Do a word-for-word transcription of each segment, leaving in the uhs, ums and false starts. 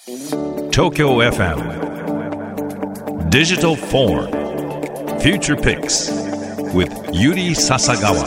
Tokyo エフエム Digital Forum Future Picks with Yuri Sasagawa。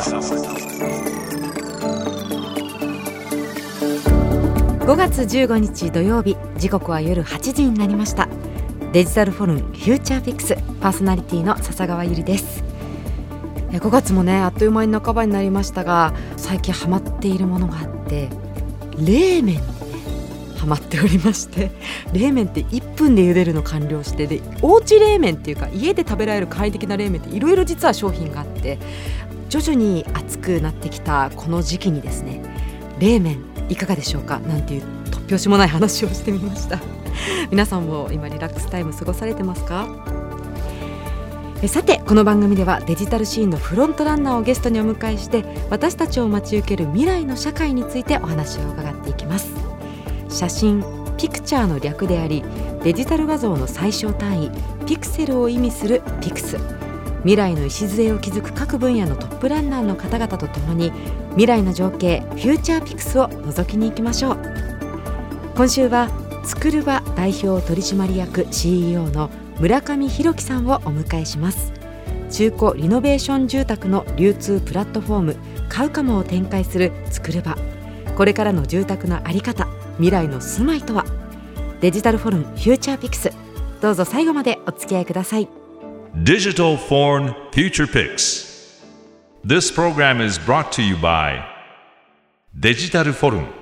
ごがつじゅうごにち土曜日、時刻は夜はちじになりました。デジタルフォルムフューチャーピックスパーソナリティの笹川ゆりです。ごがつもねあっという間に半ばになりましたが、最近ハマっているものがあって、冷麺にねハマっておりまして、冷麺っていっぷんで茹でるの完了して、でおうち冷麺っていうか家で食べられる簡易的な冷麺っていろいろ実は商品があって、徐々に熱くなってきたこの時期にですね、冷麺いかがでしょうかなんていう突拍子もない話をしてみました皆さんも今リラックスタイム過ごされてますか？えさて、この番組ではデジタルシーンのフロントランナーをゲストにお迎えして、私たちを待ち受ける未来の社会についてお話を伺っていきます。写真、ピクチャーの略であり、デジタル画像の最小単位ピクセルを意味するピクス。未来の礎を築く各分野のトップランナーの方々とともに、未来の情景フューチャーピクスを覗きに行きましょう。今週はつくるば代表取締役 シーイーオー の村上弘樹さんをお迎えします。中古リノベーション住宅の流通プラットフォーム買うかもを展開するつくるば。これからの住宅のあり方、未来の住まいとは。デジタルフォルムフューチャーピクス、どうぞ最後までお付き合いください。 Digital Forum Future Picks。 This program is brought to you by デジタルフォルム。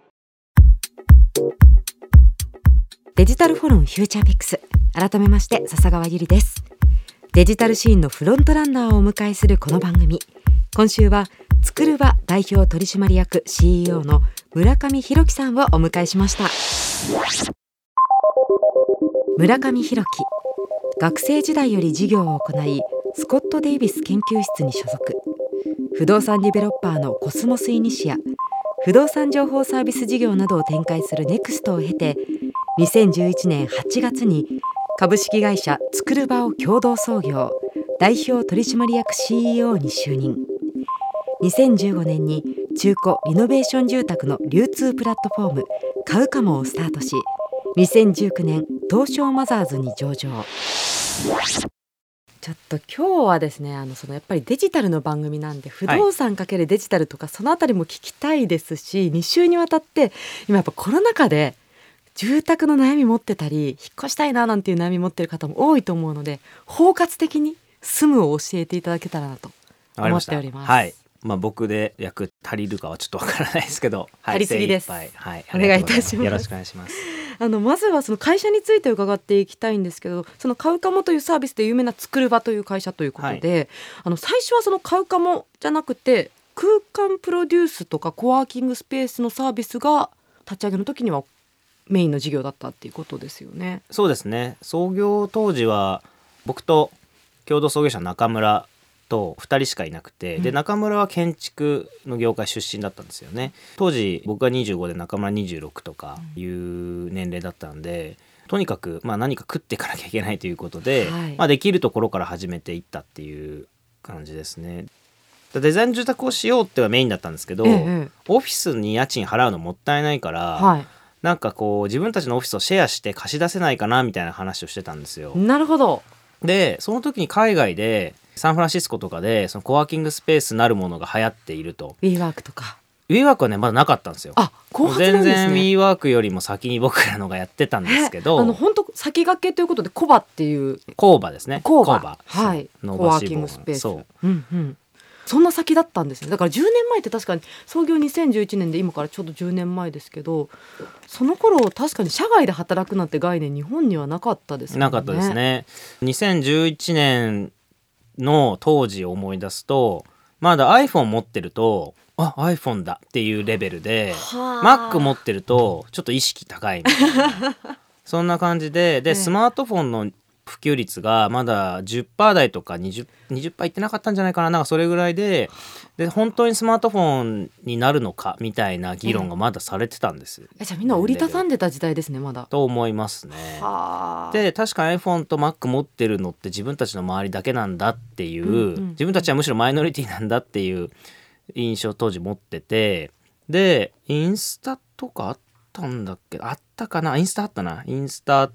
デジタルフォルムフューチャーピックス、改めまして笹川ゆりです。デジタルシーンのフロントランナーをお迎えするこの番組、今週はつくるば代表取締役 シーイーオー の村上弘樹さんをお迎えしました。村上弘樹、学生時代より事業を行い、スコット・デイビス研究室に所属。不動産ディベロッパーのコスモスイニシア、不動産情報サービス事業などを展開するネクストを経て、にせんじゅういちねんはちがつに株式会社つくるばを共同創業、代表取締役 シーイーオー に就任。にせんじゅうごねんに中古リノベーション住宅の流通プラットフォーム買うかもをスタートし、にせんじゅうきゅうねん東証マザーズに上場。ちょっと今日はですね、あのそのやっぱりデジタルの番組なんで、不動産×デジタルとかそのあたりも聞きたいですし、はい、に週にわたって今やっぱコロナ禍で住宅の悩み持ってたり、引っ越したいななんていう悩み持ってる方も多いと思うので、包括的に住むを教えていただけたらなと思っております。 はい、まあ、僕で役足りるかはちょっとわからないですけど、はい、 足りすぎです、 はい、 お願いいたします。 よろしくお願いします。 あのまずはその会社について伺っていきたいんですけど、その買うかもというサービスで有名なつくるばという会社ということで、はい、あの最初はその買うかもじゃなくて、空間プロデュースとかコワーキングスペースのサービスが立ち上げの時にはメインの事業だったっていうことですよね。 そうですね。創業当時は僕と共同創業者中村とふたりしかいなくて、うん、で中村は建築の業界出身だったんですよね。当時僕がにじゅうごで中村にじゅうろくとかいう年齢だったんで、とにかくまあ何か食っていかなきゃいけないということで、はい、まあ、できるところから始めていったっていう感じですね。デザイン住宅をしようってはメインだったんですけど、ええ、オフィスに家賃払うのもったいないから、はい、なんかこう自分たちのオフィスをシェアして貸し出せないかなみたいな話をしてたんですよ。 なるほど。 でその時に海外でサンフランシスコとかでそのコワーキングスペースなるものが流行っていると。 ウィーワークとか。 ウィーワークはねまだなかったんですよ。 あ、後発なんですね。 全然ウィーワークよりも先に僕らのがやってたんですけど、 あの本当先駆けということでコバっていうコーバですね。 コーバ、はい、コワーキングスペース。 そう、 うんうん、そんな先だったんですね。だからじゅうねんまえって確かに創業にせんじゅういちねんで今からちょうどじゅうねんまえですけど、その頃確かに社外で働くなんて概念日本にはなかったですよね。 なかったですね。にせんじゅういちねんの当時を思い出すと、まだ iPhone 持ってるとあ iPhone だっていうレベルで、Mac 持ってるとちょっと意識高いみたいなそんな感じで、で、スマートフォンの普及率がまだ じゅっパーセント 台とか 20%, 20%いってなかったんじゃないかな。なんかそれぐらいで、で本当にスマートフォンになるのかみたいな議論がまだされてたんです、 えじゃあみんな折りたたんでた時代ですね。まだと思いますね。で確か iPhone と Mac 持ってるのって自分たちの周りだけなんだっていう、うんうん、自分たちはむしろマイノリティなんだっていう印象を当時持ってて、でインスタとかあったんだっけあっったかな、インスタあったな、インスタあって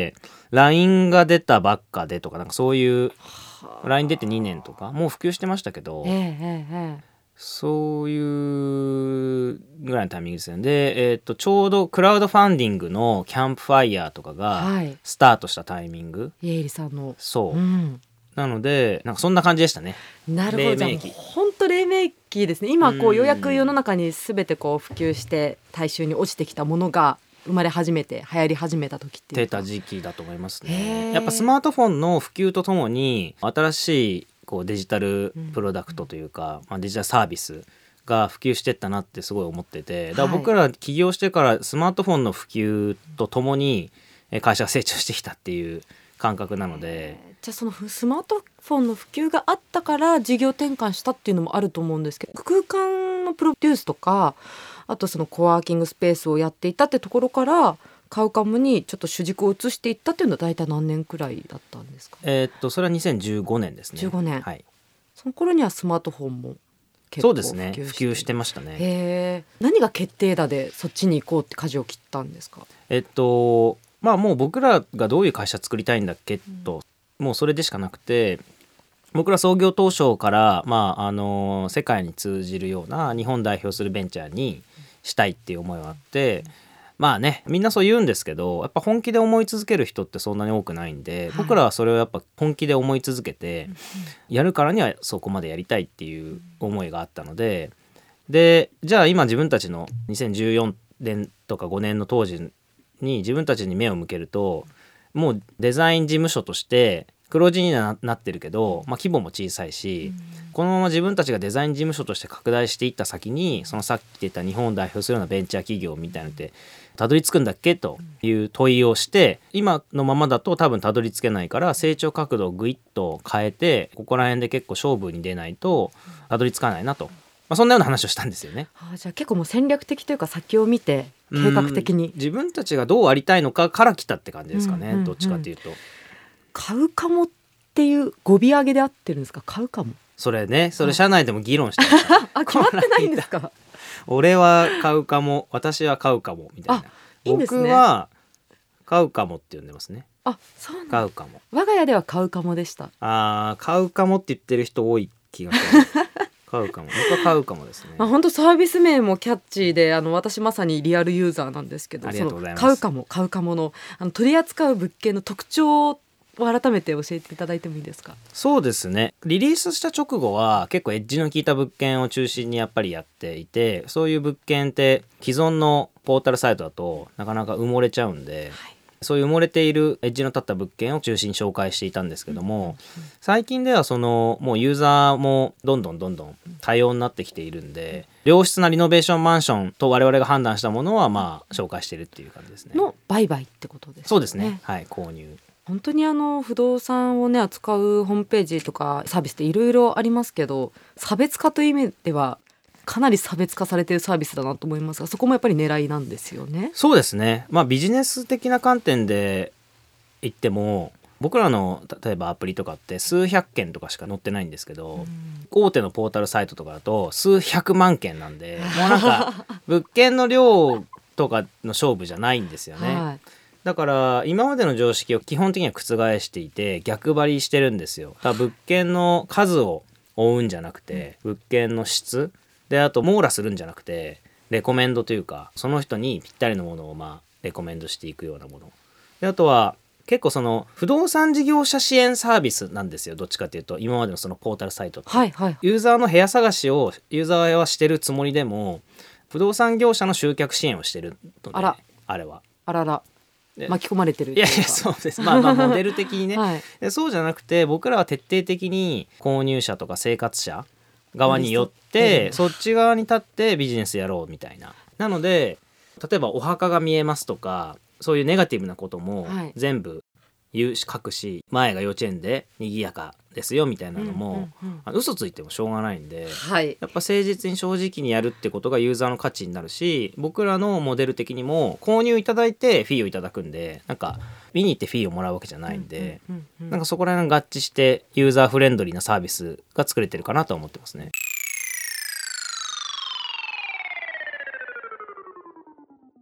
ライン が出たばっかでとか、なんかそういう ライン 出てにねんとかもう普及してましたけど、 ええええ、 そういうぐらいのタイミングですよね。で、えー、とちょうどクラウドファンディングのキャンプファイヤーとかがはいスタートしたタイミング、 家入さんの、 そう、 うんなのでなんかそんな感じでしたね。 なるほど、じゃあ黎明期本当黎明期ですね。今こううんようやく世の中に全てこう普及して大衆に落ちてきたものが生まれ始めて流行り始めた時っていうか出た時期だと思いますへね。 ーやっぱスマートフォンの普及とともに新しいこうデジタルプロダクトというか、まあ、デジタルサービスが普及してったなってすごい思ってて、だから僕ら起業してからスマートフォンの普及とともにえ会社が成長してきたっていう感覚なので、 じゃあそのスマートフォンの普及があったから事業転換したっていうのもあると思うんですけど、空間のプロデュースとかあとそのコワーキングスペースをやっていたってところからカウカムにちょっと主軸を移していったっていうのは大体何年くらいだったんですか？ えーっとそれはにせんじゅうごねんですね。 じゅうごねん、 はい、 その頃にはスマートフォンも結構そうですね、 普及普及してましたね。 へえ。何が決定打でそっちに行こうって舵を切ったんですか？ えっとまあもう僕らがどういう会社作りたいんだっけと、うん、もうそれでしかなくて、僕ら創業当初から、まあ、あの世界に通じるような日本代表するベンチャーにしたいっていう思いがあって、まあねみんなそう言うんですけど、やっぱ本気で思い続ける人ってそんなに多くないんで、はい、僕らはそれをやっぱ本気で思い続けて、うん、やるからにはそこまでやりたいっていう思いがあったので、でじゃあ今自分たちのにせんじゅうよねんとかごねんの当時に自分たちに目を向けると、もうデザイン事務所として黒字には な, なってるけど、まあ、規模も小さいし、うん、このまま自分たちがデザイン事務所として拡大していった先に、そのさっき言った日本を代表するようなベンチャー企業みたいなのってたどり着くんだっけという問いをして、今のままだと多分たどり着けないから成長角度をグイッと変えて、ここら辺で結構勝負に出ないとたどり着かないなと、まあ、そんなような話をしたんですよね。 あ、じゃあ結構もう戦略的というか先を見て計画的に自分たちがどうありたいのかから来たって感じですかね、うんうんうん、どっちかというと。 買うかもっていう語尾上げで合ってるんですか？買うかも、 それね、それ社内でも議論してました、 あ、決まってないんですか？ 俺は買うかも、私は買うかもみたいな。 いいんですね、 僕は買うかもって呼んでますね。 あ、そうなんだ。 買うかも。 我が家では買うかもでした。 あ、買うかもって言ってる人多い気がする買うかも、僕は買うかもですね。 まあ、本当サービス名もキャッチーで、あの私まさにリアルユーザーなんですけど、 ありがとうございます。 その買うかも買うかもの、あの取り扱う物件の特徴を改めて教えていただいてもいいですか？ そうですね、リリースした直後は結構エッジの効いた物件を中心にやっぱりやっていて、そういう物件って既存のポータルサイトだとなかなか埋もれちゃうんで、はい、そういう埋もれているエッジの立った物件を中心に紹介していたんですけども、うんうん、最近ではそのもうユーザーもどんどんどんどん多様になってきているんで、良質なリノベーションマンションと我々が判断したものはまあ紹介しているっていう感じですね。 の売買ってことですね。 そうですね、はい、購入。 本当にあの不動産をね扱うホームページとかサービスっていろいろありますけど、差別化という意味ではかなり差別化されているサービスだなと思いますが、そこもやっぱり狙いなんですよね。 そうですね、まあ、ビジネス的な観点で言っても、僕らの例えばアプリとかって数百件とかしか載ってないんですけど、うん、大手のポータルサイトとかだと数百万件なんで、もうなんか物件の量とかの勝負じゃないんですよね、はい、だから今までの常識を基本的には覆していて逆張りしてるんですよ。だから物件の数を追うんじゃなくて、物件の質で、あと網羅するんじゃなくてレコメンドというか、その人にぴったりのものをまあレコメンドしていくようなもので、あとは結構その不動産事業者支援サービスなんですよ。どっちかというと今までのそのポータルサイトって、はいはい、ユーザーの部屋探しをユーザーはしてるつもりでも不動産業者の集客支援をしてるので、あらあれはあらら巻き込まれてる。 いやいやそうです、まあ、まあモデル的にね、はい、でそうじゃなくて僕らは徹底的に購入者とか生活者側によってそっち側に立ってビジネスやろうみたいな。なので例えばお墓が見えますとか、そういうネガティブなことも全部言うし書くし、前が幼稚園で賑やかですよみたいなのも、うんうんうん、嘘ついてもしょうがないんで、はい、やっぱ誠実に正直にやるってことがユーザーの価値になるし、僕らのモデル的にも購入いただいてフィーをいただくんで、なんか見に行ってフィーをもらうわけじゃないんで、うんうんうんうん、なんかそこら辺が合致してユーザーフレンドリーなサービスが作れてるかなと思ってますね。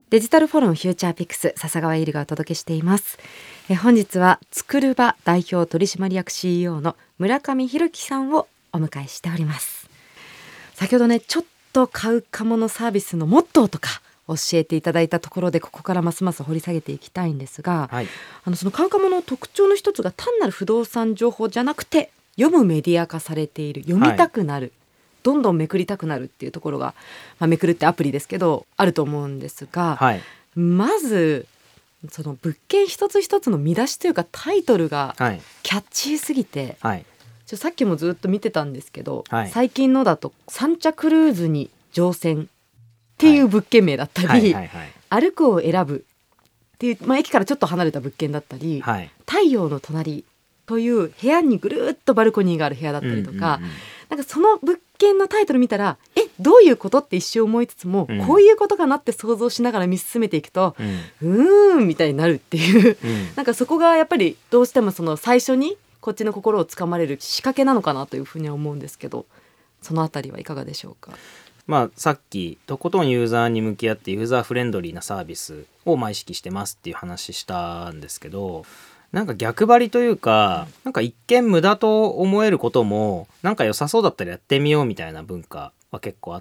デジタルフォルムフューチャーピックス、笹川ゆりがお届けしています。え本日は作る場代表取締役 シーイーオー の村上弘樹さんをお迎えしております。先ほどね、ちょっと買うかものサービスのモットーとか教えていただいたところで、ここからますます掘り下げていきたいんですが、はい、あのその買うかもの特徴の一つが単なる不動産情報じゃなくて、読むメディア化されている、読みたくなる、はい、どんどんめくりたくなるっていうところが、まあ、めくるってアプリですけどあると思うんですが、はい、まずその物件一つ一つの見出しというかタイトルがキャッチーすぎて、はい、ちょさっきもずっと見てたんですけど、はい、最近のだとサンチャクルーズに乗船っていう物件名だったり、はいはいはいはい、歩くを選ぶっていう、まあ、駅からちょっと離れた物件だったり、はい、太陽の隣という部屋にぐるっとバルコニーがある部屋だったりとか、うんうんうん、なんかその物件のタイトル見たらえどういうことって一瞬思いつつも、うん、こういうことかなって想像しながら見進めていくと、うん、うーんみたいになるっていう、うん、なんかそこがやっぱりどうしてもその最初にこっちの心をつかまれる仕掛けなのかなというふうには思うんですけど、そのあたりはいかがでしょうか。 まあ、さっきとことんユーザーに向き合ってユーザーフレンドリーなサービスをまあ意識してますっていう話したんですけど、なんか逆張りというか、うん、なんか一見無駄と思えることもなんか良さそうだったらやってみようみたいな文化は結構あって、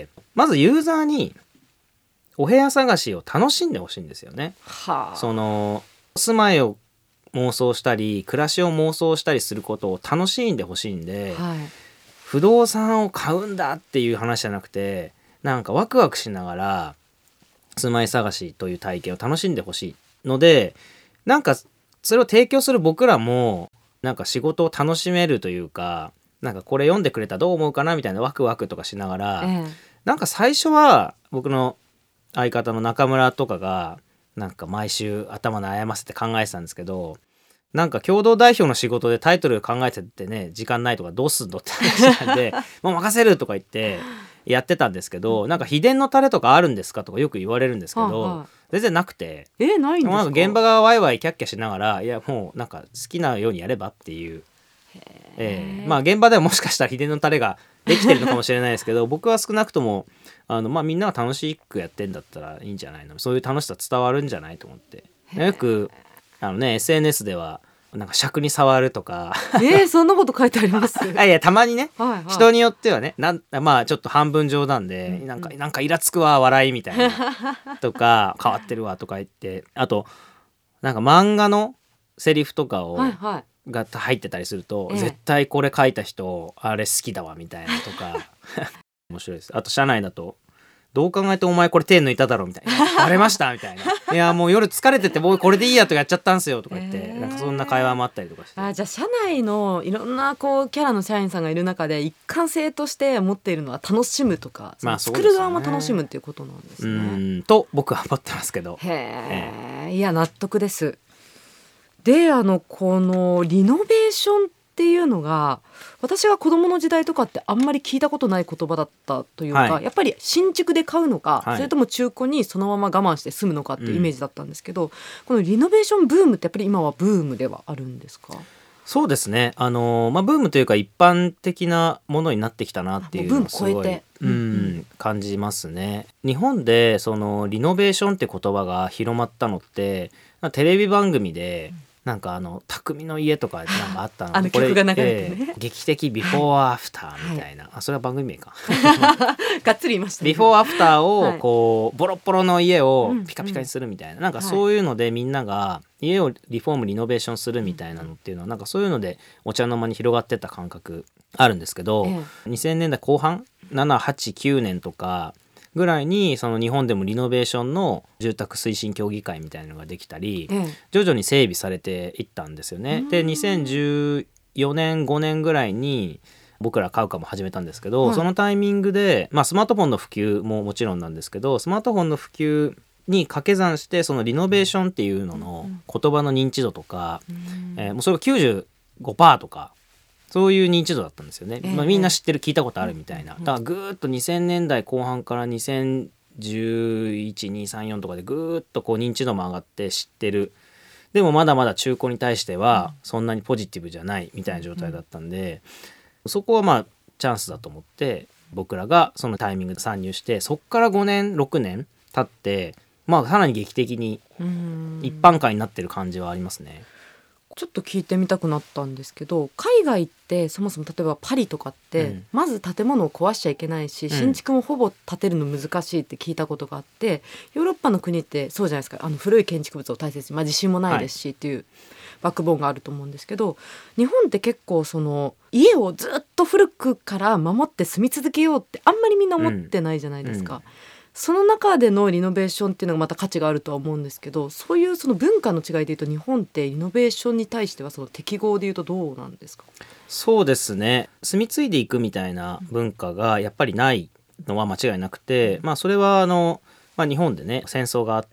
まずユーザーにお部屋探しを楽しんでほしいんですよね。はあ、その住まいを妄想したり暮らしを妄想したりすることを楽しんでほしいんで、はい、不動産を買うんだっていう話じゃなくて、なんかワクワクしながら住まい探しという体験を楽しんでほしいので、なんかそれを提供する僕らもなんか仕事を楽しめるというか、なんかこれ読んでくれたらどう思うかなみたいなワクワクとかしながら、ええ、なんか最初は僕の相方の中村とかがなんか毎週頭悩ませて考えてたんですけど、なんか共同代表の仕事でタイトル考えててね時間ないとかどうすんのって話なんでもう任せるとか言ってやってたんですけど、なんか秘伝のタレとかあるんですかとかよく言われるんですけど、はあはあ、全然なくて、 えないんですか。 なんか現場がワイワイキャッキャしながら、いやもうなんか好きなようにやればっていう、えー、まあ現場ではもしかしたら秘伝のタレができてるのかもしれないですけど僕は少なくともあの、まあ、みんなが楽しくやってんだったらいいんじゃないの、そういう楽しさ伝わるんじゃないと思って、よくあのね エスエヌエス ではなんか尺に触るとかえー、そんなこと書いてありますいやいやたまにね、はいはい、人によってはねなんまあちょっと半分冗談で、うんうん、なんかなんかイラつくわ笑いみたいなとか変わってるわとか言って、あとなんか漫画のセリフとかを、はいはい、が入ってたりすると、ええ、絶対これ書いた人あれ好きだわみたいなとか面白いです。あと社内だとどう考えてお前これ手抜いただろみたいなバレましたみたいな、いやもう夜疲れてて僕これでいいやとかやっちゃったんすよとか言って、えー、なんかそんな会話もあったりとかして、 あじゃあ社内のいろんなこうキャラの社員さんがいる中で一貫性として持っているのは楽しむとか、まあ作る側も楽しむっていうことなんですね。 うんと僕は思ってますけど、 へえ、いや納得です。であのこのリノベーションっていうのが私が子供の時代とかってあんまり聞いたことない言葉だったというか、はい、やっぱり新築で買うのか、はい、それとも中古にそのまま我慢して住むのかっていうイメージだったんですけど、うん、このリノベーションブームってやっぱり今はブームではあるんですか。 そうですね、あのーまあ、ブームというか一般的なものになってきたなっていうのをすごい、 ブーム超えて、 うんうん、感じますね。日本でそのリノベーションって言葉が広まったのってテレビ番組で、うんなんかあの匠の家とかなんかあったのあの曲が流れてね、 えー、劇的ビフォーアフターみたいな、はい、あそれは番組名かがっつり言いましたね。 ビフォーアフターをこうボロボロの家をピカピカにするみたいな、うんうん、なんかそういうのでみんなが家をリフォームリノベーションするみたいなのっていうのはなんかそういうのでお茶の間に広がってった感覚あるんですけど、ええ、にせんねんだいこう半なな、はち、きゅうねんとかぐらいにその日本でもリノベーションの住宅推進協議会みたいなのができたり、ええ、徐々に整備されていったんですよね。でにせんじゅうよねんごねんぐらいに僕ら買うかも始めたんですけど、はい、そのタイミングで、まあ、スマートフォンの普及ももちろんなんですけどスマートフォンの普及に掛け算してそのリノベーションっていうのの言葉の認知度とか、えー、もうそれが きゅうじゅうごパーセント とかそういう認知度だったんですよね、えーまあ、みんな知ってる聞いたことあるみたいな。だからぐーっとにせんねんだいこう半からにせんじゅういち、に、さん、よんとかでぐーっとこう認知度も上がって知ってる。でもまだまだ中古に対してはそんなにポジティブじゃないみたいな状態だったんで、そこはまあチャンスだと思って僕らがそのタイミングで参入して、そっからごねんろくねん経ってまあかなり劇的に一般化になってる感じはありますね。 ちょっと聞いてみたくなったんですけど、海外ってそもそも例えばパリとかって、うん、まず建物を壊しちゃいけないし、新築もほぼ建てるの難しいって聞いたことがあって、ヨーロッパの国ってそうじゃないですか。あの古い建築物を大切に、まあ、地震もないですしっていうバックボーンがあると思うんですけど、日本って結構その家をずっと古くから守って住み続けようってあんまりみんな思ってないじゃないですか、うんうん、その中でのリノベーションっていうのがまた価値があるとは思うんですけど、そういうその文化の違いでいうと日本ってリノベーションに対してはその適合でいうとどうなんですか？ そうですね、住み継いでいくみたいな文化がやっぱりないのは間違いなくて、まあ、それはあの、まあ、日本でね戦争があって、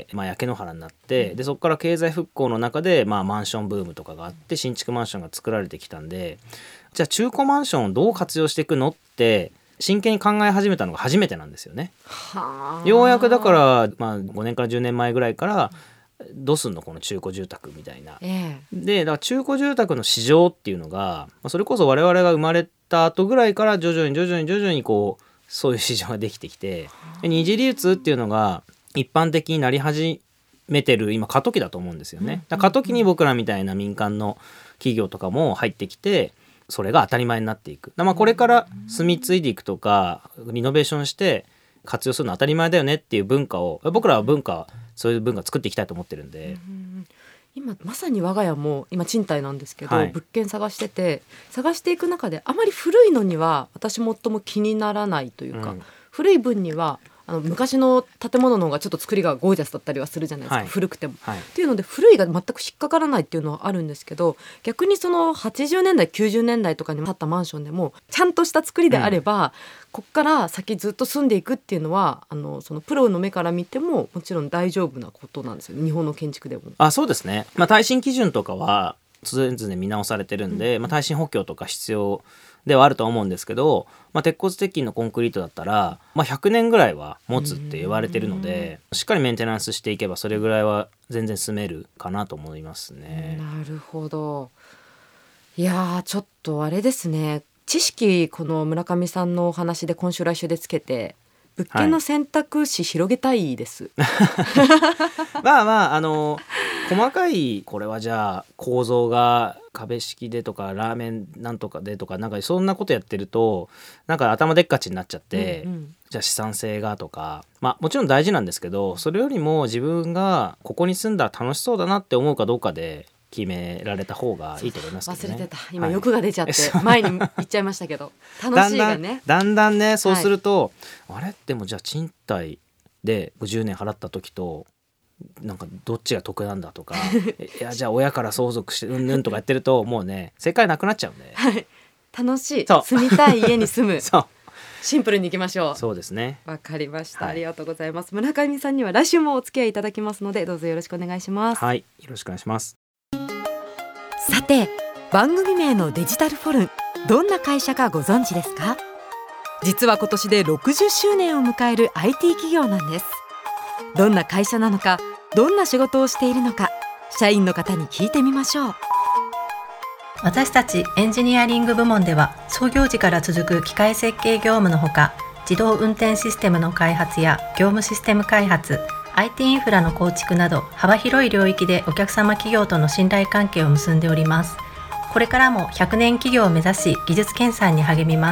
まあ、焼け野原になって、でそこから経済復興の中で、まあ、マンションブームとかがあって新築マンションが作られてきたんで、じゃあ中古マンションをどう活用していくのって真剣に考え始めたのが初めてなんですよね。はようやくだから、まあ、ごねんからじゅうねんまえぐらいからどうすんのこの中古住宅みたいな、ええ、でだから中古住宅の市場っていうのがそれこそ我々が生まれた後ぐらいから徐々に徐々に徐々にこうそういう市場ができてきて、で二次流通っていうのが一般的になり始めてる今過渡期だと思うんですよね。だから過渡期に僕らみたいな民間の企業とかも入ってきて、それが当たり前になっていく。まあこれから住み継いでいくとかリノベーションして活用するの当たり前だよねっていう文化を、僕らは文化そういう文化作っていきたいと思ってるんで、うん、 今まさに我が家も今賃貸なんですけど、はい、物件探してて探していく中であまり古いのには私もとも気にならないというか、うん、古い分にはあの昔の建物の方がちょっと作りがゴージャスだったりはするじゃないですか、はい、古くても、はい、っていうので古いが全く引っかからないっていうのはあるんですけど、逆にそのはちじゅうねんだいきゅうじゅうねんだいとかに建ったマンションでもちゃんとした作りであれば、うん、こっから先ずっと住んでいくっていうのはあのそのプロの目から見てももちろん大丈夫なことなんですよ、日本の建築でも。 あ、そうですね、まあ、耐震基準とかは常々見直されてるんで、うん、まあ、耐震補強とか必要ではあると思うんですけど、まあ、鉄骨鉄筋のコンクリートだったら、まあ、ひゃくねんぐらいは持つって言われてるので、しっかりメンテナンスしていけばそれぐらいは全然住めるかなと思いますね。 なるほど。いやちょっとあれですね、知識この村上さんのお話で今週来週でつけて物件の選択肢広げたいです、 はい、まあまああの細かいこれはじゃあ構造が壁式でとかラーメンなんとかでとかなんかそんなことやってるとなんか頭でっかちになっちゃって、うんうん、じゃあ資産性がとか、まあもちろん大事なんですけど、それよりも自分がここに住んだら楽しそうだなって思うかどうかで決められた方がいいと思いますけどね。 忘れてた、今欲が出ちゃって、はい、前に行っちゃいましたけど楽しいがねだんだん、だんだんねそうすると、はい、あれでもじゃあ賃貸でじゅうねん払った時となんかどっちが得なんだとかいやじゃあ親から相続してうんぬんとかやってるともうね世界なくなっちゃうんで、 はい、楽しい住みたい家に住むそうシンプルにいきましょう。 そうですね、 わかりました、はい、ありがとうございます。村上さんには来週もお付き合いいただきますのでどうぞよろしくお願いします。 はい、よろしくお願いします。 さて番組名のデジタルフォルン、どんな会社かご存知ですか？実は今年でろくじゅっしゅうねんを迎える アイティー 企業なんです。どんな会社なのか、どんな仕事をしているのか、社員の方に聞いてみましょう。 私たちエンジニアリング部門では創業時から続く機械設計業務のほか、自動運転システムの開発や業務システム開発、アイティー インフラの構築など幅広い領域でお客様企業との信頼関係を結んでおります。これからもひゃくねん企業を目指し技術研鑽に励みます。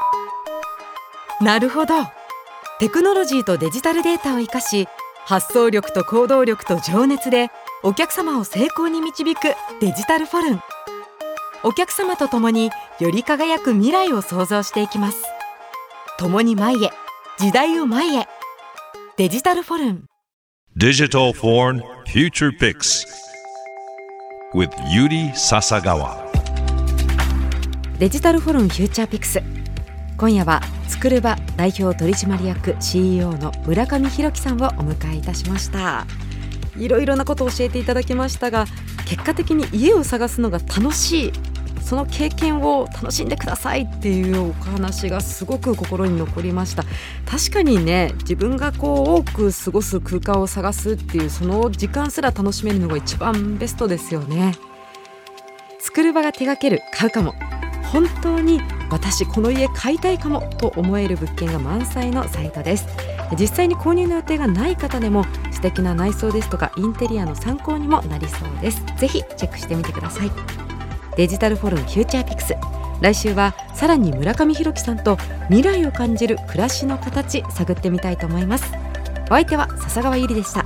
なるほど。テクノロジーとデジタルデータを生かし、発想力と行動力と情熱でお客様を成功に導くデジタルフォルン。お客様と共により輝く未来を創造していきます。共に前へ、時代を前へ。デジタルフォルン Digital Foreign Future Picks with Yuri Sasagawa。 デジタルフォルンフューチャーピクス、今夜はつくるば代表取締役 シーイーオー の村上弘樹さんをお迎えいたしました。いろいろなことを教えていただきましたが、結果的に家を探すのが楽しい、その経験を楽しんでくださいっていうお話がすごく心に残りました。確かにね、自分がこう多く過ごす空間を探すっていうその時間すら楽しめるのが一番ベストですよね。作る場が手掛ける買うかも、本当に私この家買いたいかもと思える物件が満載のサイトです。 実際に購入の予定がない方でも素敵な内装ですとかインテリアの参考にもなりそうです。ぜひチェックしてみてください。デジタルフォルムフューチャーピクス、来週はさらに村上弘樹さんと未来を感じる暮らしの形探ってみたいと思います。お相手は笹川ゆりでした。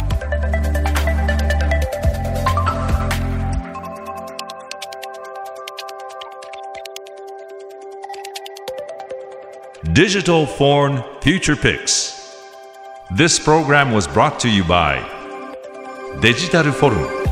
Digital Foreign Future Picks. This program was brought to you by Digital Forum.